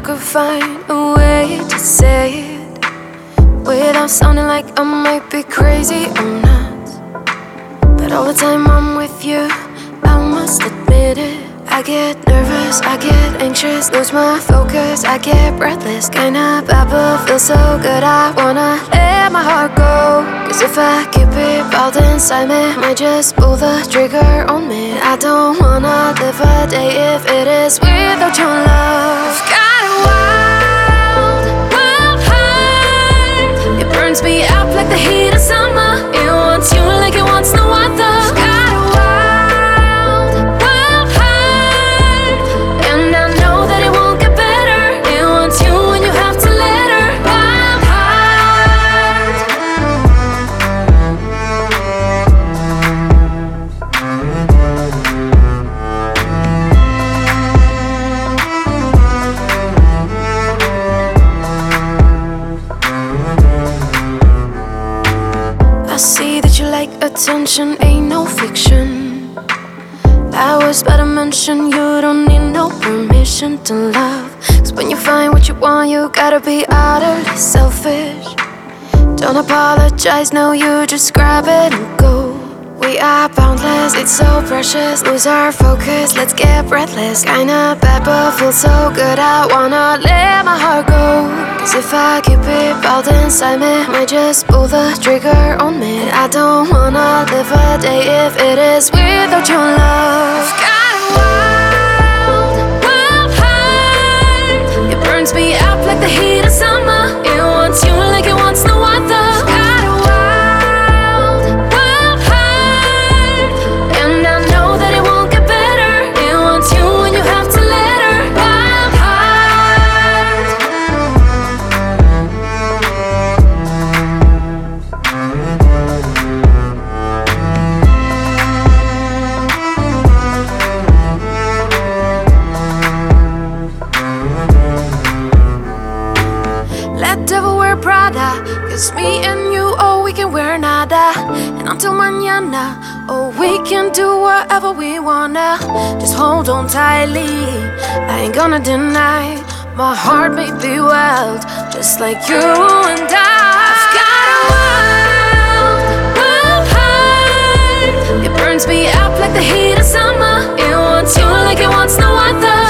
could find a way to say it without sounding like I might be crazy or not. But all the time I'm with you, I must admit it. I get nervous, I get anxious, lose my focus, I get breathless. Kinda bad but feel so good, I wanna let my heart go. Cause if I keep it balled inside me, might just pull the trigger on me. I don't wanna live a day if it is without your love. I've got a wild, wild heart. It burns me up like the heat of summer. It wants you like it wants no other. I've got a wild, wild heart, and I know that it won't get better. It wants you and you have to let her. Wild heart. I see that you like attention, ain't no fiction. That was but a mention, you don't need no permission to love. Cause when you find what you want, you gotta be utterly selfish. Don't apologize, no, you just grab it and go. We are boundless, it's so precious. Lose our focus, let's get breathless. Kinda bad but feels so good, I wanna let my heart go. Cause if I keep it balled inside me, might just pull the trigger on me. I don't wanna live a day if it is without your love. I've got a wild, wild heart. It burns me up like the heat of summer. It wants you like it wants no other. I've got a wild, wild heart, and I know that it won't get better. It wants you and you have to let her. Wild heart. Let devil wear Prada, cause me and you, oh, we can wear nada. And until mañana, oh, we can do whatever we wanna. Just hold on tightly, I ain't gonna deny. My heart may be wild, just like you and I. I've got a wild, wild heart. It burns me up like the heat of summer. It wants you like it wants no other.